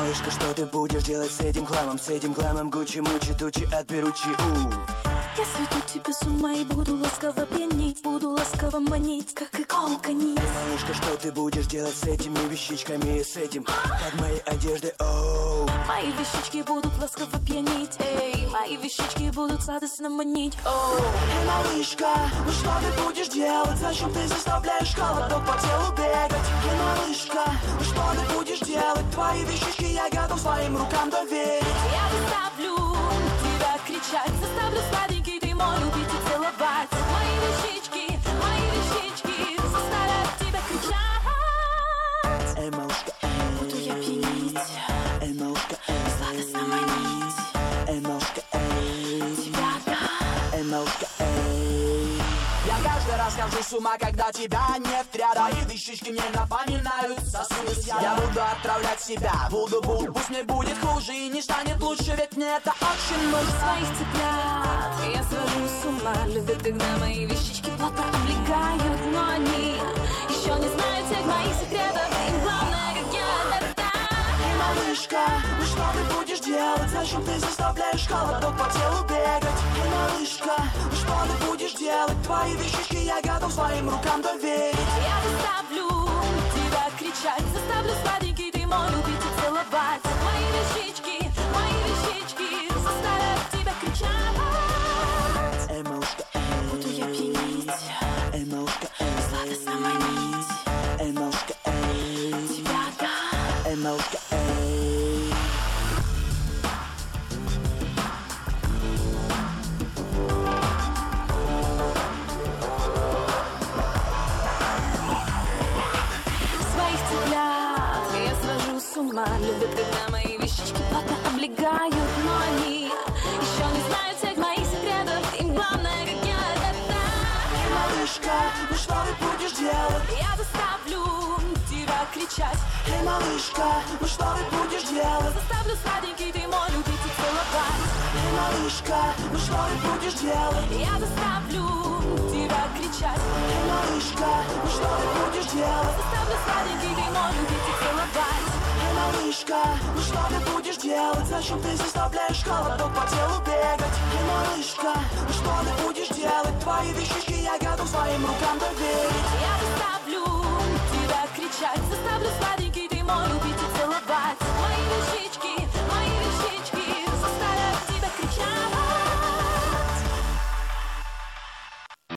малышка, что ты будешь делать с этим хламом? С этим хламом Гуччи, Мучи, Тучи, отберучи, Я сведу тебя с ума и буду ласково пьянить, буду ласково манить, как иголка нить. Малышка, что ты будешь делать с этими вещичками и с этим под моей одеждой, оу? Мои вещички будут ласково пьянить, эй, мои вещички будут сладостно манить, оу. Эй, малышка, ну что ты будешь делать? Зачем ты заставляешь холодок по телу бегать? Эй, малышка, ну что ты будешь делать? Твои вещички я готов своим рукам доверить. Я заставлю тебя кричать, заставлю сладенький ты мой любить и целовать. Мои вещички заставят тебя кричать. Эй, малышка, Буду я пьянить, эй, малышка, сладостно манить эй, малышка, эй, тебя, да. эй, малышка, эй. Я каждый раз хожу с ума, когда тебя нет рядом. Твои вещички мне напоминают сосуды с ядом. Я буду отправлять себя в Удубу. Пусть мне будет хуже и не станет лучше, ведь мне это очень нужно. Своих цыплят я свожу с ума. Любят, когда мои вещички плотно облегают, но они еще не знают всех моих секретов. Им главное, как я это. Эй, малышка, ну что ты будешь делать? Зачем ты заставляешь холодок по телу бегать? Эй, малышка, ну что ты будешь делать? Твои вещички я готов своим рукам доверить. Я заставлю тебя кричать, заставлю сладенький ты мой любить и целовать. Мои вещички заставят тебя кричать. Эй, малышка, Буду я пьянить, эй, малышка, эй, сладостно манить эй, малышка, эй, тебя, да. эй, малышка, эй. Своих цыплят я свожу с ума. Любят, когда мои вещички плотно облегают, но они еще не знают всех моих секретов. Им главное, как я это. Эй, малышка, ну что ты будешь делать? Я заставлю тебя кричать, Эй, малышка, ну что ты будешь делать? заставлю сладенький ты мой любить и целовать. Эй, малышка, ну что ты будешь делать? Я заставлю тебя кричать, Эй, малышка, ну что ты будешь делать? заставлю сладенький ты мой любить и целовать. Эй, малышка, ну что ты будешь делать? Зачем ты заставляешь холодок по телу бегать? Эй, малышка, ну что ты будешь делать? Твои вещички я готов своим рукам доверить. Я заставлю тебя кричать, заставлю сладенький